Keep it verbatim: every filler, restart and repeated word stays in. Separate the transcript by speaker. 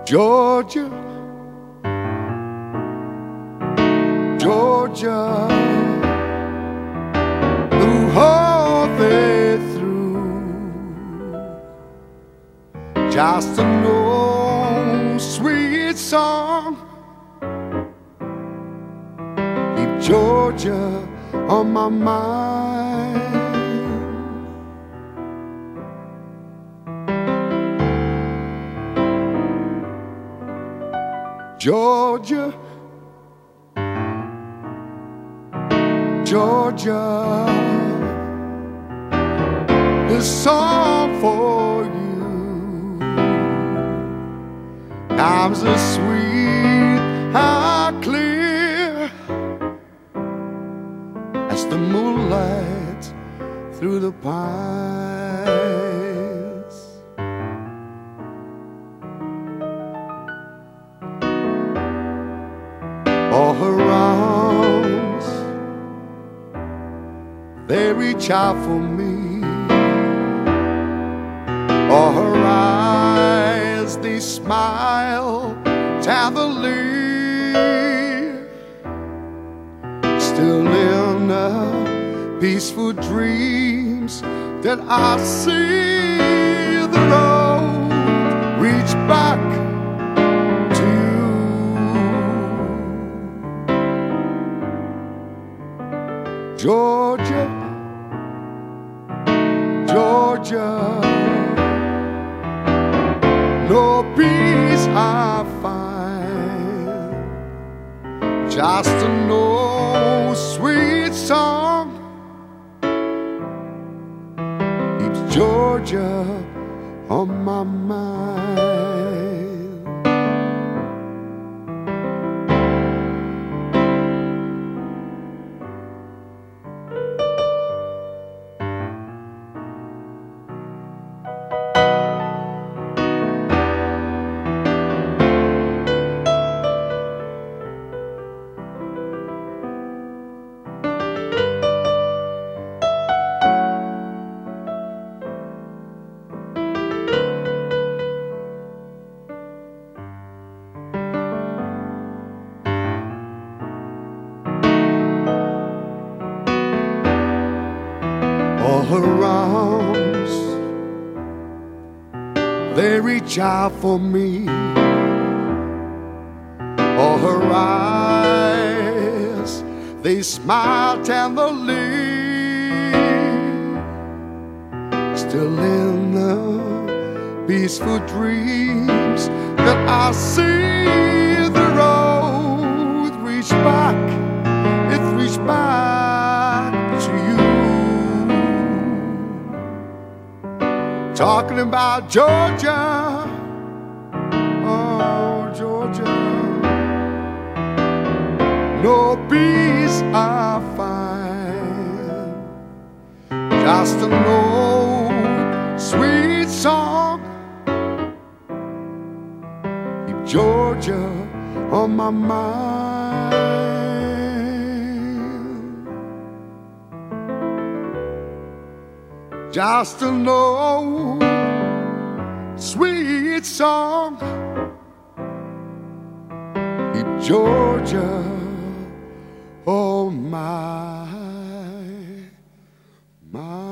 Speaker 1: Georgia, Georgia, the whole way through, just an old sweet song. Keep Georgia on my mind. Georgia, Georgia, this song for you comes as sweet and clear as the moonlight through the pines. All her arms, they reach out for me. All her eyes, they smile tenderly. Still in the peaceful dreams that I see the road reach back to you. Georgia, Georgia, no peace I find, just an old sweet song keeps Georgia on my mind. All her arms, they reach out for me. All her eyes, they smile tenderly. Still in the peaceful dreams that I see the road reach back, it reach back to you. Talking about Georgia, oh Georgia, no peace I find, just an old sweet song keep Georgia on my mind. Just an old sweet song keep Georgia on my mind.